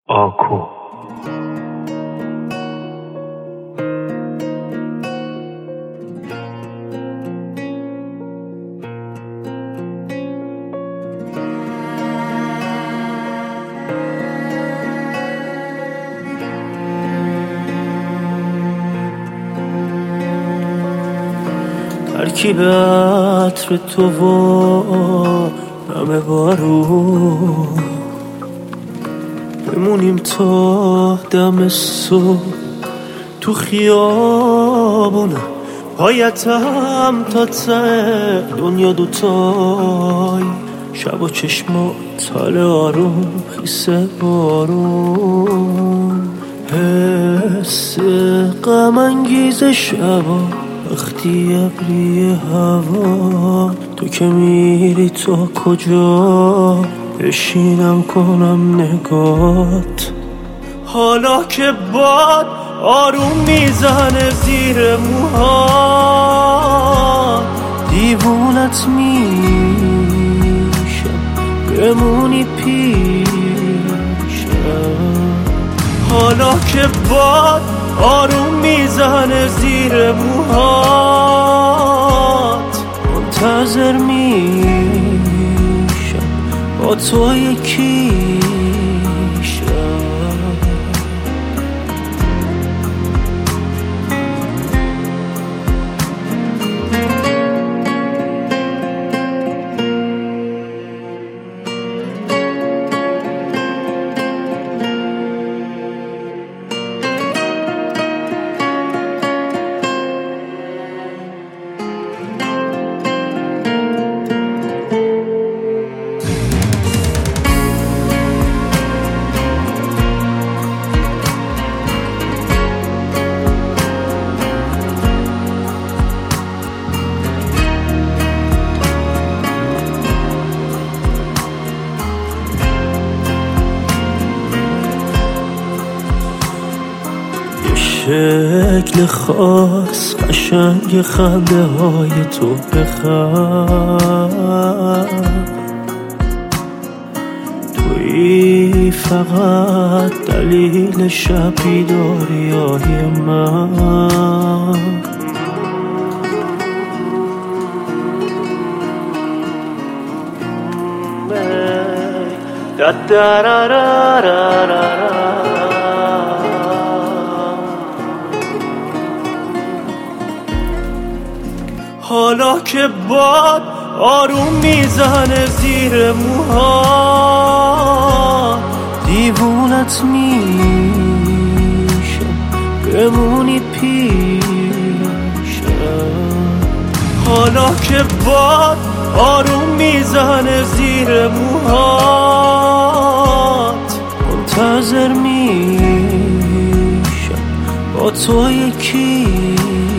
آکو ترکیب عطر تو و نم بارون بمونیم تا دم صبح تو خیابونه پایتم تا ته دنیا دوتای شب و چشمات حال آروم خیسه بارون حس غم انگیز شبا وقتی ابری هوا تو که میری تا کجا بشینم کنم نگات حالا که باد آروم میزنه زیر موها دیوونت میشم بمونی پیشم حالا که باد آروم میزنه زیر موهات منتظر میشم با تو یکی شکل خاص قشنگ خنده های تو بخند توی فقط دلیل شب بیداری های من حالا که باد آروم میزنه زیر موها دیوونت میشم بمونی پیشم حالا که باد آروم میزنه زیر موهات منتظر میشم با تو یکی